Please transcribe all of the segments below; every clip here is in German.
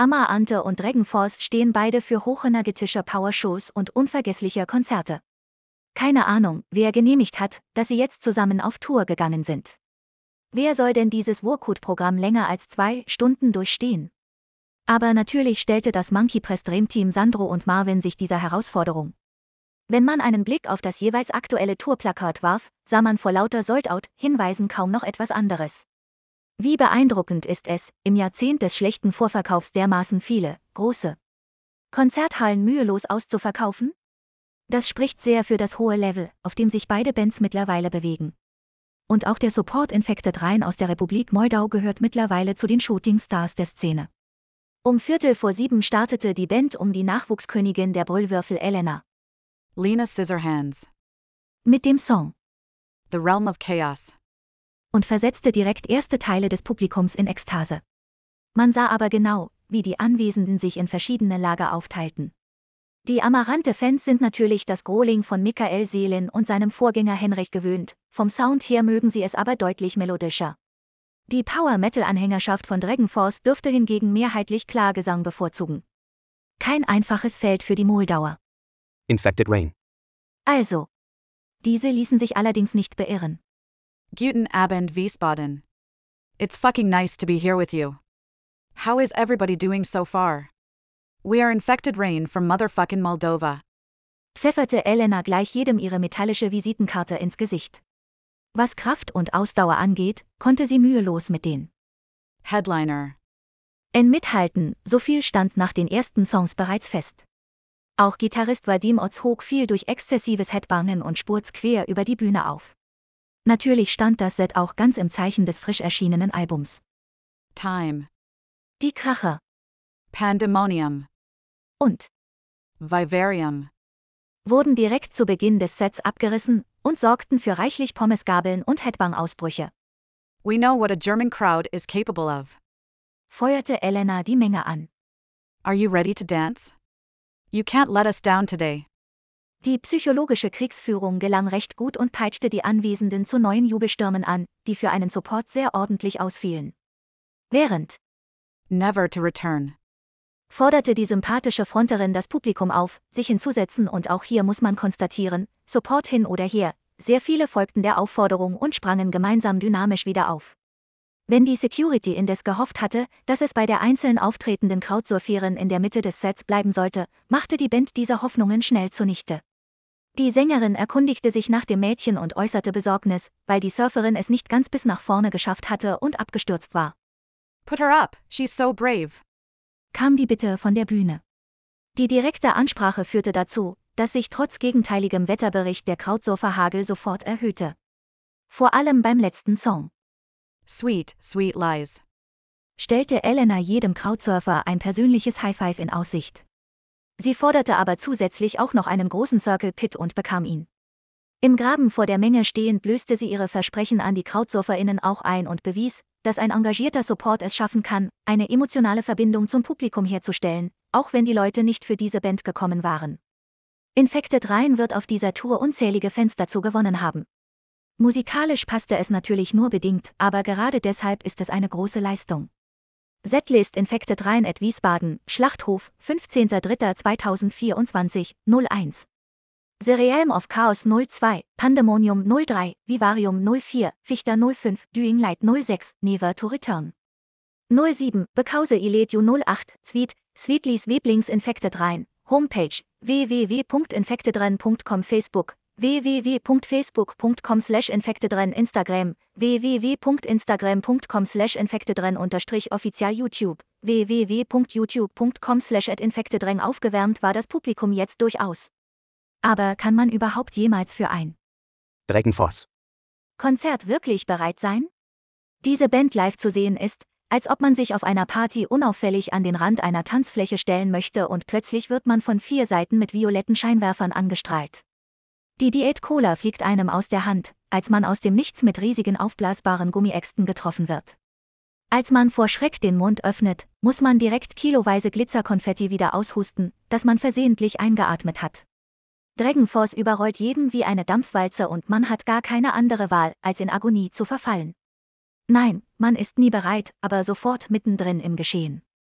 Amar Ante und DragonForce stehen beide für hochenergetische Powershows und unvergessliche Konzerte. Keine Ahnung, wer genehmigt hat, dass sie jetzt zusammen auf Tour gegangen sind. Wer soll denn dieses Workout-Programm länger als 2 Stunden durchstehen? Aber natürlich stellte das Monkey Press Dream Team Sandro und Marvin sich dieser Herausforderung. Wenn man einen Blick auf das jeweils aktuelle Tourplakat warf, sah man vor lauter Sold-Out-Hinweisen kaum noch etwas anderes. Wie beeindruckend ist es, im Jahrzehnt des schlechten Vorverkaufs dermaßen viele, große Konzerthallen mühelos auszuverkaufen? Das spricht sehr für das hohe Level, auf dem sich beide Bands mittlerweile bewegen. Und auch der Support Infected Rain aus der Republik Moldau gehört mittlerweile zu den Shooting-Stars der Szene. Um 6:45 startete die Band um die Nachwuchskönigin der Brüllwürfel Elena Lena Scissorhands mit dem Song The Realm of Chaos und versetzte direkt erste Teile des Publikums in Ekstase. Man sah aber genau, wie die Anwesenden sich in verschiedene Lager aufteilten. Die Amarante-Fans sind natürlich das Growling von Michael Selin und seinem Vorgänger Henrich gewöhnt, vom Sound her mögen sie es aber deutlich melodischer. Die Power-Metal-Anhängerschaft von DragonForce dürfte hingegen mehrheitlich Klagesang bevorzugen. Kein einfaches Feld für die Moldauer. Infected Rain. Also. Diese ließen sich allerdings nicht beirren. Guten Abend Wiesbaden. It's fucking nice to be here with you. How is everybody doing so far? We are Infected Rain from motherfucking Moldova. Pfefferte Elena gleich jedem ihre metallische Visitenkarte ins Gesicht. Was Kraft und Ausdauer angeht, konnte sie mühelos mit den Headliner mithalten, so viel stand nach den ersten Songs bereits fest. Auch Gitarrist Vadim Ozhok fiel durch exzessives Headbangen und Spurz quer über die Bühne auf. Natürlich stand das Set auch ganz im Zeichen des frisch erschienenen Albums. Time Die Kracher Pandemonium und Vivarium wurden direkt zu Beginn des Sets abgerissen und sorgten für reichlich Pommesgabeln und Headbang-Ausbrüche. We know what a German crowd is capable of. Feuerte Elena die Menge an. Are you ready to dance? You can't let us down today. Die psychologische Kriegsführung gelang recht gut und peitschte die Anwesenden zu neuen Jubelstürmen an, die für einen Support sehr ordentlich ausfielen. Während Never to return forderte die sympathische Fronterin das Publikum auf, sich hinzusetzen und auch hier muss man konstatieren, Support hin oder her, sehr viele folgten der Aufforderung und sprangen gemeinsam dynamisch wieder auf. Wenn die Security indes gehofft hatte, dass es bei der einzeln auftretenden Crowdsurfierin in der Mitte des Sets bleiben sollte, machte die Band diese Hoffnungen schnell zunichte. Die Sängerin erkundigte sich nach dem Mädchen und äußerte Besorgnis, weil die Surferin es nicht ganz bis nach vorne geschafft hatte und abgestürzt war. Put her up, she's so brave. Kam die Bitte von der Bühne. Die direkte Ansprache führte dazu, dass sich trotz gegenteiligem Wetterbericht der Crowdsurferhagel sofort erhöhte. Vor allem beim letzten Song. Sweet, sweet lies. Stellte Elena jedem Crowdsurfer ein persönliches High-Five in Aussicht. Sie forderte aber zusätzlich auch noch einen großen Circle Pit und bekam ihn. Im Graben vor der Menge stehend löste sie ihre Versprechen an die CrowdsurferInnen auch ein und bewies, dass ein engagierter Support es schaffen kann, eine emotionale Verbindung zum Publikum herzustellen, auch wenn die Leute nicht für diese Band gekommen waren. Infected Rain wird auf dieser Tour unzählige Fans dazu gewonnen haben. Musikalisch passte es natürlich nur bedingt, aber gerade deshalb ist es eine große Leistung. Setlist Infected Rain at Wiesbaden, Schlachthof, 15.03.2024, 01. The Realm of Chaos 02, Pandemonium 03, Vivarium 04, Fichter 05, Doing Light 06, Never to Return. 07, Because I Let You 08, Sweetly's Weblings Infected Rain, Homepage, www.infectedrain.com Facebook, www.facebook.com/infectedren Instagram, www.instagram.com/infectedren_offizial YouTube, www.youtube.com/infectedren aufgewärmt war das Publikum jetzt durchaus. Aber kann man überhaupt jemals für ein DragonForce Konzert wirklich bereit sein? Diese Band live zu sehen ist, als ob man sich auf einer Party unauffällig an den Rand einer Tanzfläche stellen möchte und plötzlich wird man von 4 Seiten mit violetten Scheinwerfern angestrahlt. Die Diät-Cola fliegt einem aus der Hand, als man aus dem Nichts mit riesigen aufblasbaren Gummiäxten getroffen wird. Als man vor Schreck den Mund öffnet, muss man direkt kiloweise Glitzerkonfetti wieder aushusten, das man versehentlich eingeatmet hat. DragonForce überrollt jeden wie eine Dampfwalze und man hat gar keine andere Wahl, als in Agonie zu verfallen. Nein, man ist nie bereit, aber sofort mittendrin im Geschehen.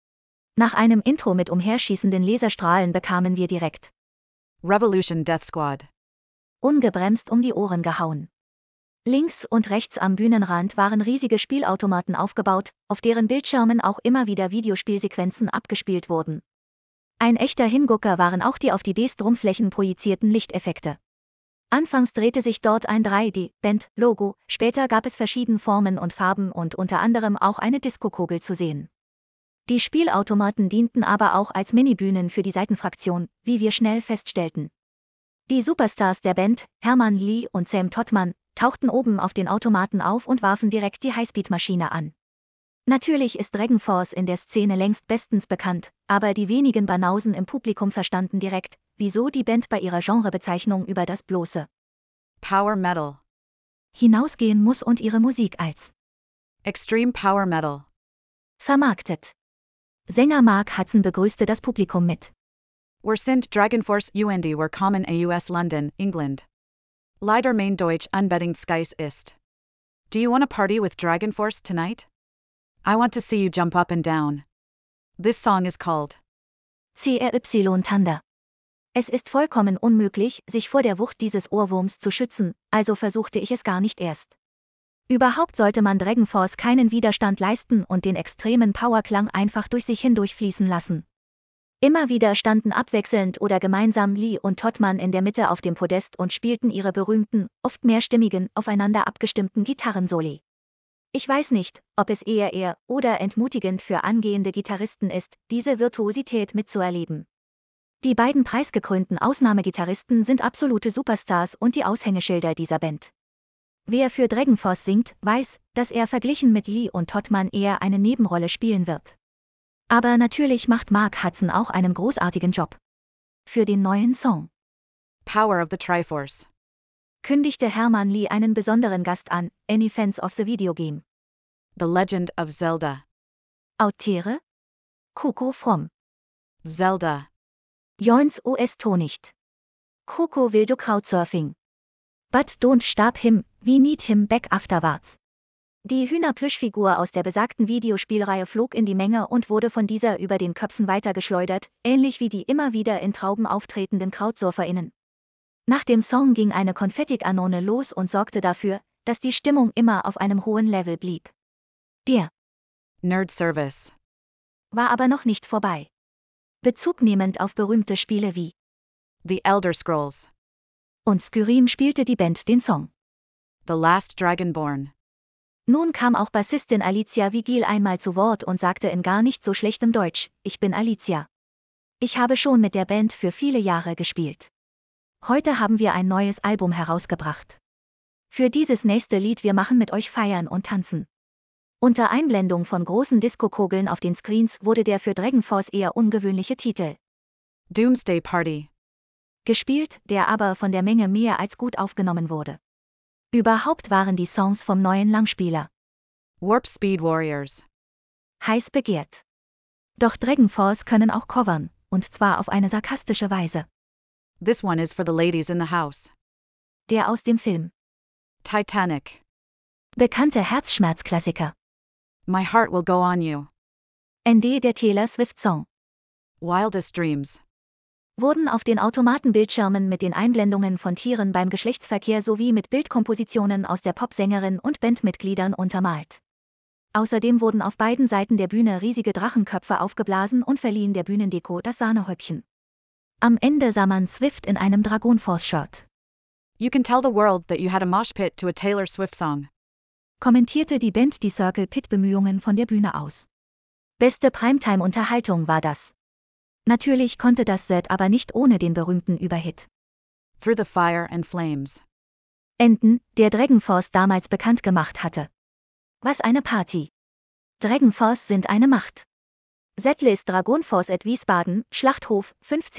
Nach einem Intro mit umherschießenden Laserstrahlen bekamen wir direkt Revolution Death Squad. ungebremst um die Ohren gehauen. Links und rechts am Bühnenrand waren riesige Spielautomaten aufgebaut, auf deren Bildschirmen auch immer wieder Videospielsequenzen abgespielt wurden. Ein echter Hingucker waren auch die auf die Beast-Rumpflächen projizierten Lichteffekte. Anfangs drehte sich dort ein 3D-Band-Logo, später gab es verschiedene Formen und Farben und unter anderem auch eine Diskokugel zu sehen. Die Spielautomaten dienten aber auch als Minibühnen für die Seitenfraktion, wie wir schnell feststellten. Die Superstars der Band, Herman Li und Sam Tottmann, tauchten oben auf den Automaten auf und warfen direkt die Highspeed-Maschine an. Natürlich ist DragonForce in der Szene längst bestens bekannt, aber die wenigen Banausen im Publikum verstanden direkt, wieso die Band bei ihrer Genrebezeichnung über das bloße Power Metal. hinausgehen muss und ihre Musik als Extreme Power Metal. vermarktet. Sänger Mark Hudson begrüßte das Publikum mit Wir sind DragonForce und wir kommen aus London, England. Leider mein Deutsch unbedingungsgeist ist. Do you want to party with DragonForce tonight? I want to see you jump up and down. This song is called CRY Thunder. Es ist vollkommen unmöglich, sich vor der Wucht dieses Ohrwurms zu schützen, also versuchte ich es gar nicht erst. Überhaupt sollte man DragonForce keinen Widerstand leisten und den extremen Powerklang einfach durch sich hindurchfließen lassen. Immer wieder standen abwechselnd oder gemeinsam Lee und Tottmann in der Mitte auf dem Podest und spielten ihre berühmten, oft mehrstimmigen, aufeinander abgestimmten Gitarrensoli. Ich weiß nicht, ob es eher oder entmutigend für angehende Gitarristen ist, diese Virtuosität mitzuerleben. Die beiden preisgekrönten Ausnahmegitarristen sind absolute Superstars und die Aushängeschilder dieser Band. Wer für DragonForce singt, weiß, dass er verglichen mit Lee und Tottmann eher eine Nebenrolle spielen wird. Aber natürlich macht Mark Hudson auch einen großartigen Job. Für den neuen Song Power of the Triforce kündigte Herman Li einen besonderen Gast an, Any Fans of the Video Game. The Legend of Zelda. Autere? Coco Fromm. Zelda. Joins OS nicht. Coco will do Crowdsurfing. But don't stop him, we need him back afterwards. Die Hühnerplüschfigur aus der besagten Videospielreihe flog in die Menge und wurde von dieser über den Köpfen weitergeschleudert, ähnlich wie die immer wieder in Trauben auftretenden KrowdsurferInnen. Nach dem Song ging eine Konfettikanone los und sorgte dafür, dass die Stimmung immer auf einem hohen Level blieb. Der Nerd Service war aber noch nicht vorbei. Bezug nehmend auf berühmte Spiele wie The Elder Scrolls und Skyrim spielte die Band den Song. The Last Dragonborn. Nun kam auch Bassistin Alicia Vigil einmal zu Wort und sagte in gar nicht so schlechtem Deutsch, ich bin Alicia. Ich habe schon mit der Band für viele Jahre gespielt. Heute haben wir ein neues Album herausgebracht. Für dieses nächste Lied wir machen mit euch feiern und tanzen. Unter Einblendung von großen Diskokugeln auf den Screens wurde der für DragonForce eher ungewöhnliche Titel Doomsday Party gespielt, der aber von der Menge mehr als gut aufgenommen wurde. Überhaupt waren die Songs vom neuen Langspieler Warp Speed Warriors heiß begehrt. Doch DragonForce können auch covern, und zwar auf eine sarkastische Weise. This one is for the ladies in the house. Der aus dem Film Titanic. bekannte Herzschmerzklassiker. My Heart Will Go On You. ND der Taylor Swift Song Wildest Dreams. wurden auf den Automatenbildschirmen mit den Einblendungen von Tieren beim Geschlechtsverkehr sowie mit Bildkompositionen aus der Popsängerin und Bandmitgliedern untermalt. Außerdem wurden auf beiden Seiten der Bühne riesige Drachenköpfe aufgeblasen und verliehen der Bühnendeko das Sahnehäubchen. Am Ende sah man Swift in einem DragonForce-Shirt. You can tell the world that you had a mosh pit to a Taylor Swift song. Kommentierte die Band die Circle Pit-Bemühungen von der Bühne aus. Beste Primetime-Unterhaltung war das. Natürlich konnte das Set aber nicht ohne den berühmten Überhit Through the Fire and Flames enden, der DragonForce damals bekannt gemacht hatte. Was eine Party! DragonForce sind eine Macht. Setlist DragonForce at Wiesbaden, Schlachthof,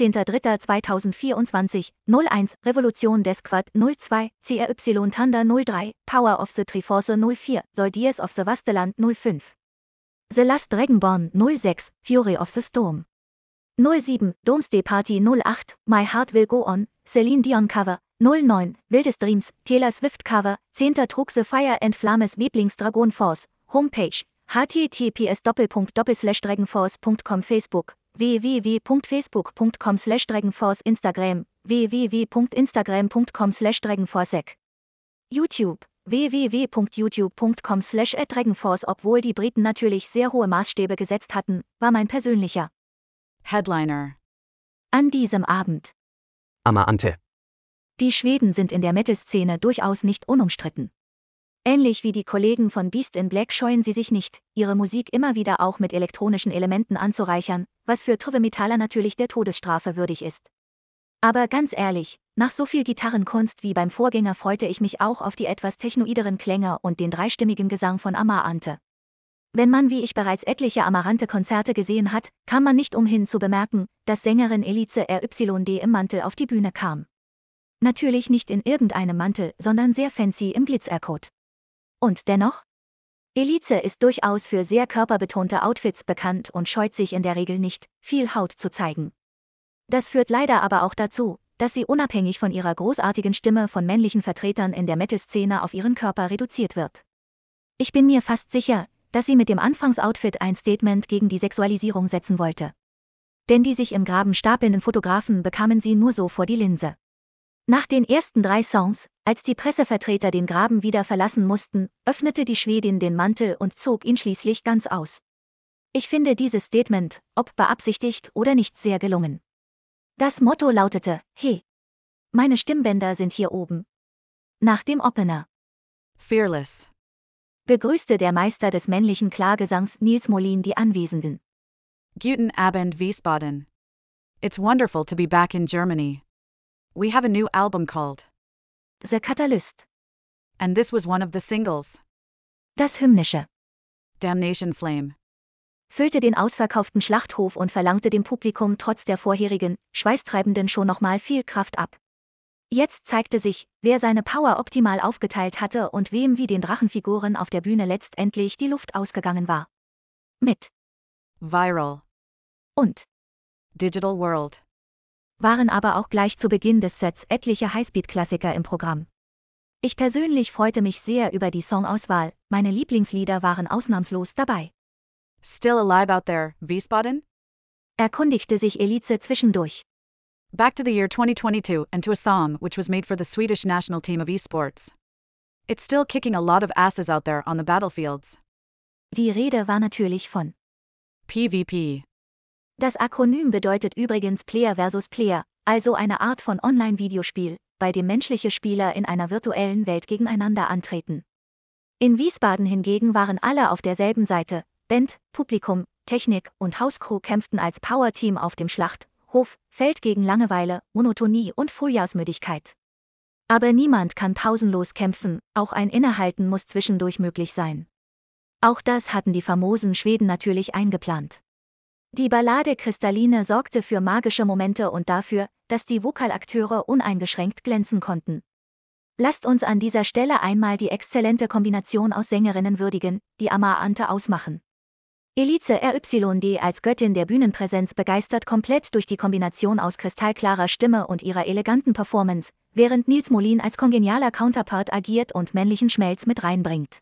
15.03.2024, 01, Revolution des Squad 02, CRY Thunder 03, Power of the Triforce 04, Soldiers of the Vasteland 05. The Last Dragonborn 06, Fury of the Storm. 07, Doomsday Party 08, My Heart Will Go On, Celine Dion Cover, 09, Wildest Dreams, Taylor Swift Cover, 10. Trug The Fire and Flames Lieblings DragonForce, Homepage, https://dragonforce.com Facebook, www.facebook.com/dragonforce Instagram, www.instagram.com/dragonforce YouTube, www.youtube.com/dragonforce. Obwohl die Briten natürlich sehr hohe Maßstäbe gesetzt hatten, war mein persönlicher Headliner an diesem Abend. Ama Ante. Die Schweden sind in der Metal-Szene durchaus nicht unumstritten. Ähnlich wie die Kollegen von Beast in Black scheuen sie sich nicht, ihre Musik immer wieder auch mit elektronischen Elementen anzureichern, was für Trübe-Metaller natürlich der Todesstrafe würdig ist. Aber ganz ehrlich, nach so viel Gitarrenkunst wie beim Vorgänger freute ich mich auch auf die etwas technoideren Klänge und den dreistimmigen Gesang von Ama Ante. Wenn man wie ich bereits etliche Amarante-Konzerte gesehen hat, kam man nicht umhin zu bemerken, dass Sängerin Elise RYD im Mantel auf die Bühne kam. Natürlich nicht in irgendeinem Mantel, sondern sehr fancy im Glitzercoat. Und dennoch? Elise ist durchaus für sehr körperbetonte Outfits bekannt und scheut sich in der Regel nicht, viel Haut zu zeigen. Das führt leider aber auch dazu, dass sie unabhängig von ihrer großartigen Stimme von männlichen Vertretern in der Metal-Szene auf ihren Körper reduziert wird. Ich bin mir fast sicher, dass sie mit dem Anfangsoutfit ein Statement gegen die Sexualisierung setzen wollte. Denn die sich im Graben stapelnden Fotografen bekamen sie nur so vor die Linse. Nach den ersten 3 Songs, als die Pressevertreter den Graben wieder verlassen mussten, öffnete die Schwedin den Mantel und zog ihn schließlich ganz aus. Ich finde dieses Statement, ob beabsichtigt oder nicht, sehr gelungen. Das Motto lautete, hey, meine Stimmbänder sind hier oben. Nach dem Opener Fearless begrüßte der Meister des männlichen Klargesangs Nils Molin die Anwesenden. Guten Abend Wiesbaden. It's wonderful to be back in Germany. We have a new album called The Catalyst. And this was one of the singles. Das Hymnische Damnation Flame füllte den ausverkauften Schlachthof und verlangte dem Publikum trotz der vorherigen, schweißtreibenden Show nochmal viel Kraft ab. Jetzt zeigte sich, wer seine Power optimal aufgeteilt hatte und wem wie den Drachenfiguren auf der Bühne letztendlich die Luft ausgegangen war. Mit Viral und Digital World waren aber auch gleich zu Beginn des Sets etliche Highspeed-Klassiker im Programm. Ich persönlich freute mich sehr über die Songauswahl, meine Lieblingslieder waren ausnahmslos dabei. Still alive out there, Wiesbaden? Erkundigte sich Elise zwischendurch. Back to the year 2022 and to a song which was made for the Swedish national team of esports. It's still kicking a lot of asses out there on the battlefields. Die Rede war natürlich von PvP. Das Akronym bedeutet übrigens Player versus Player, also eine Art von Online-Videospiel, bei dem menschliche Spieler in einer virtuellen Welt gegeneinander antreten. In Wiesbaden hingegen waren alle auf derselben Seite, Band, Publikum, Technik und Hauscrew kämpften als Power-Team auf dem Schlachthof, Feld gegen Langeweile, Monotonie und Frühjahrsmüdigkeit. Aber niemand kann pausenlos kämpfen, auch ein Innehalten muss zwischendurch möglich sein. Auch das hatten die famosen Schweden natürlich eingeplant. Die Ballade Kristalline sorgte für magische Momente und dafür, dass die Vokalakteure uneingeschränkt glänzen konnten. Lasst uns an dieser Stelle einmal die exzellente Kombination aus Sängerinnen würdigen, die Ama Ante ausmachen. Elise RYD als Göttin der Bühnenpräsenz begeistert komplett durch die Kombination aus kristallklarer Stimme und ihrer eleganten Performance, während Nils Molin als kongenialer Counterpart agiert und männlichen Schmelz mit reinbringt.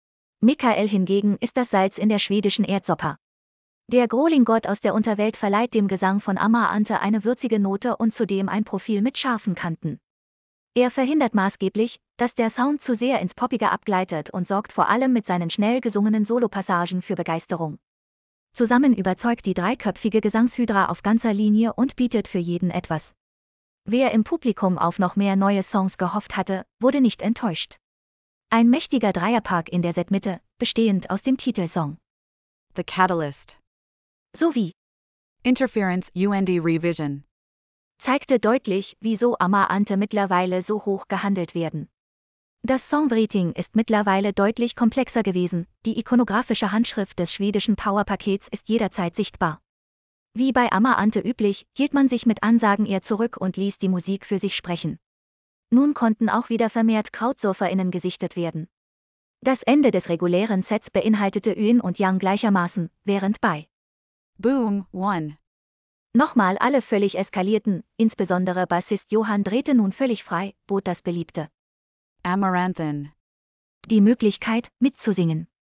Mikael hingegen ist das Salz in der schwedischen Erdsuppe. Der Growling-Gott aus der Unterwelt verleiht dem Gesang von Ama Ante eine würzige Note und zudem ein Profil mit scharfen Kanten. Er verhindert maßgeblich, dass der Sound zu sehr ins Poppige abgleitet und sorgt vor allem mit seinen schnell gesungenen Solopassagen für Begeisterung. Zusammen überzeugt die dreiköpfige Gesangshydra auf ganzer Linie und bietet für jeden etwas. Wer im Publikum auf noch mehr neue Songs gehofft hatte, wurde nicht enttäuscht. Ein mächtiger Dreierpark in der Setmitte, bestehend aus dem Titelsong The Catalyst sowie Interference UND Revision zeigte deutlich, wieso Ama Ante mittlerweile so hoch gehandelt werden. Das Songwriting ist mittlerweile deutlich komplexer gewesen, die ikonografische Handschrift des schwedischen Powerpakets ist jederzeit sichtbar. Wie bei Ama Ante üblich, hielt man sich mit Ansagen eher zurück und ließ die Musik für sich sprechen. Nun konnten auch wieder vermehrt CrowdsurferInnen gesichtet werden. Das Ende des regulären Sets beinhaltete Yin und Yang gleichermaßen, während bei Boom 1 nochmal alle völlig eskalierten, insbesondere Bassist Johann drehte nun völlig frei, bot das Beliebte Amaranthin die Möglichkeit, mitzusingen.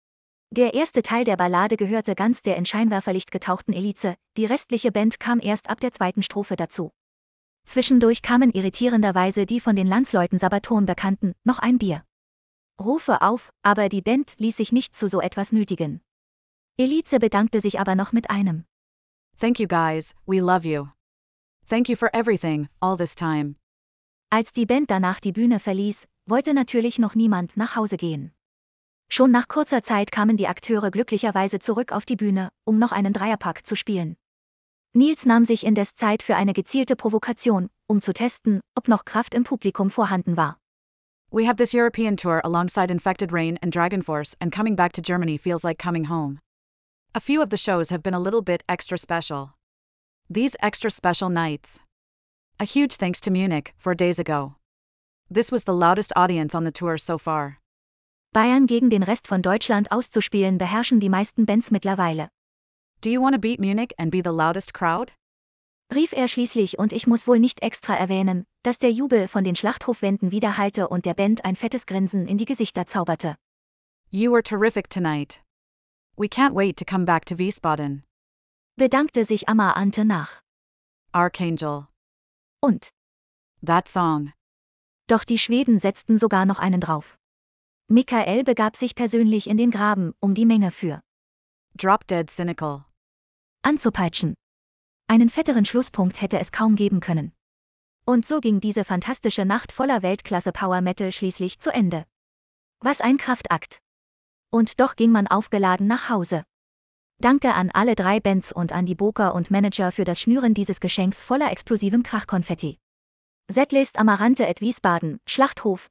Der erste Teil der Ballade gehörte ganz der in Scheinwerferlicht getauchten Elise, die restliche Band kam erst ab der zweiten Strophe dazu. Zwischendurch kamen irritierenderweise die von den Landsleuten Sabaton bekannten, noch ein Bier. Rufe auf, aber die Band ließ sich nicht zu so etwas nötigen. Elise bedankte sich aber noch mit einem Thank you guys, we love you. Thank you for everything, all this time. Als die Band danach die Bühne verließ, wollte natürlich noch niemand nach Hause gehen. Schon nach kurzer Zeit kamen die Akteure glücklicherweise zurück auf die Bühne, um noch einen Dreierpack zu spielen. Niels nahm sich indes Zeit für eine gezielte Provokation, um zu testen, ob noch Kraft im Publikum vorhanden war. We have this European tour alongside Infected Rain and DragonForce, and coming back to Germany feels like coming home. A few of the shows have been a little bit extra special. These extra special nights. A huge thanks to Munich, 4 days ago. This was the loudest audience on the tour so far. Bayern gegen den Rest von Deutschland auszuspielen beherrschen die meisten Bands mittlerweile. Do you want to beat Munich and be the loudest crowd? Rief er schließlich, und ich muss wohl nicht extra erwähnen, dass der Jubel von den Schlachthofwänden widerhallte und der Band ein fettes Grinsen in die Gesichter zauberte. You were terrific tonight. We can't wait to come back to Wiesbaden. Bedankte sich Amar Ante nach. Archangel. Und That song. doch die Schweden setzten sogar noch einen drauf. Michael begab sich persönlich in den Graben, um die Menge für Drop Dead Cynical anzupeitschen. Einen fetteren Schlusspunkt hätte es kaum geben können. Und so ging diese fantastische Nacht voller Weltklasse Power Metal schließlich zu Ende. Was ein Kraftakt. Und doch ging man aufgeladen nach Hause. Danke an alle 3 Bands und an die Booker und Manager für das Schnüren dieses Geschenks voller explosivem Krachkonfetti. Setlist Amarante at Wiesbaden, Schlachthof,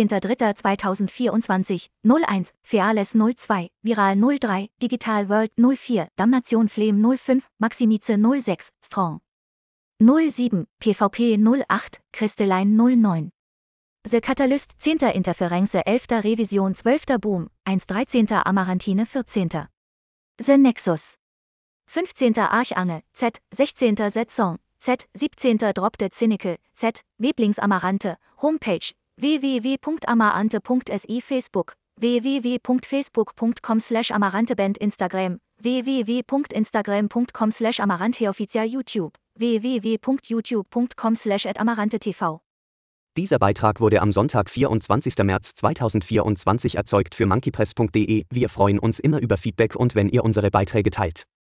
15.03.2024, 01, Feales 02, Viral 03, Digital World 04, Damnation Flem 05, Maximize 06, Strong 07, PvP 08, Crystalline 09. The Catalyst 10. Interference 11. Revision 12. Boom, 1.13. Amarantine 14. The Nexus 15. Archangel, Z, 16. Z-Song, Z, 17. Drop Dead Cynical, Z, Weblings Amarante, Homepage, www.amarante.si Facebook, www.facebook.com/amaranteband Instagram, www.instagram.com/amaranteoffizial YouTube, www.youtube.com/amarantetv. Dieser Beitrag wurde am Sonntag, 24. März 2024 erzeugt für monkeypress.de. Wir freuen uns immer über Feedback und wenn ihr unsere Beiträge teilt.